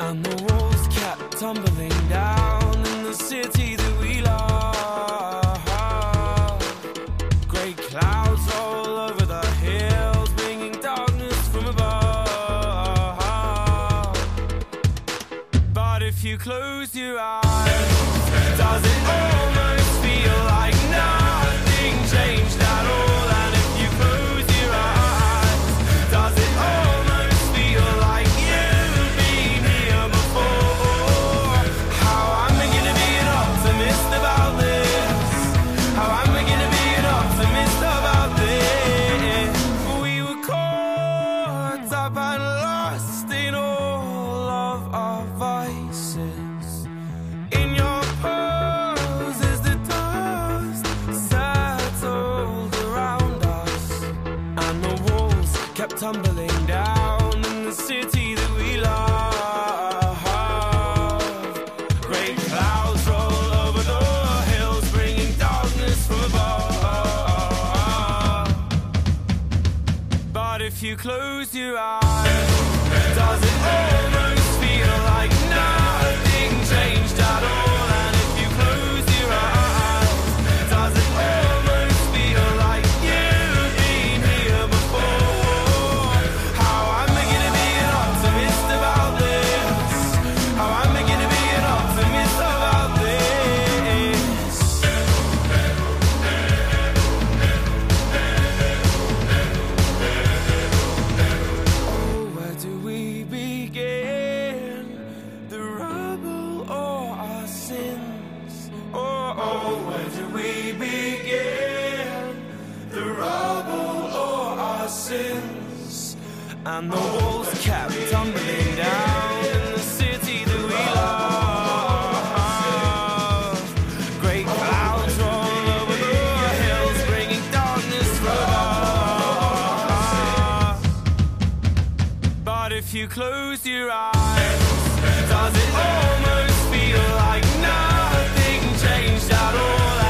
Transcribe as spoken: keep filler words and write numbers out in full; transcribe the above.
and the walls kept tumbling down in the city that we love. Great clouds all over the hills, bringing darkness from above. But if you close your eyes, does it almost feel like nothing changed at all? And if you close your eyes, does it almost feel like you've been here before? How am I gonna be an optimist about this? How am I gonna be an optimist about this? We were caught up and lost in all of our vices. In your pose as the dust settled around us, and the walls kept tumbling down in the city that we love. Great clouds roll over the hills, bringing darkness from above. But if you close your eyes, does it almost feel like nothing changed at all? And if you close your eyes, does it almost feel like you've been here before? How am I gonna be an optimist about this? How am I gonna be an optimist about this? Oh, where do we begin? The rubble or our sins? Oh, oh, where do we begin? The rubble or our sins? And the walls kept tumbling down in the city that we love. Great clouds roll over the hills, bringing darkness from above. But if you close your eyes, does it almost feel like nothing changed at all?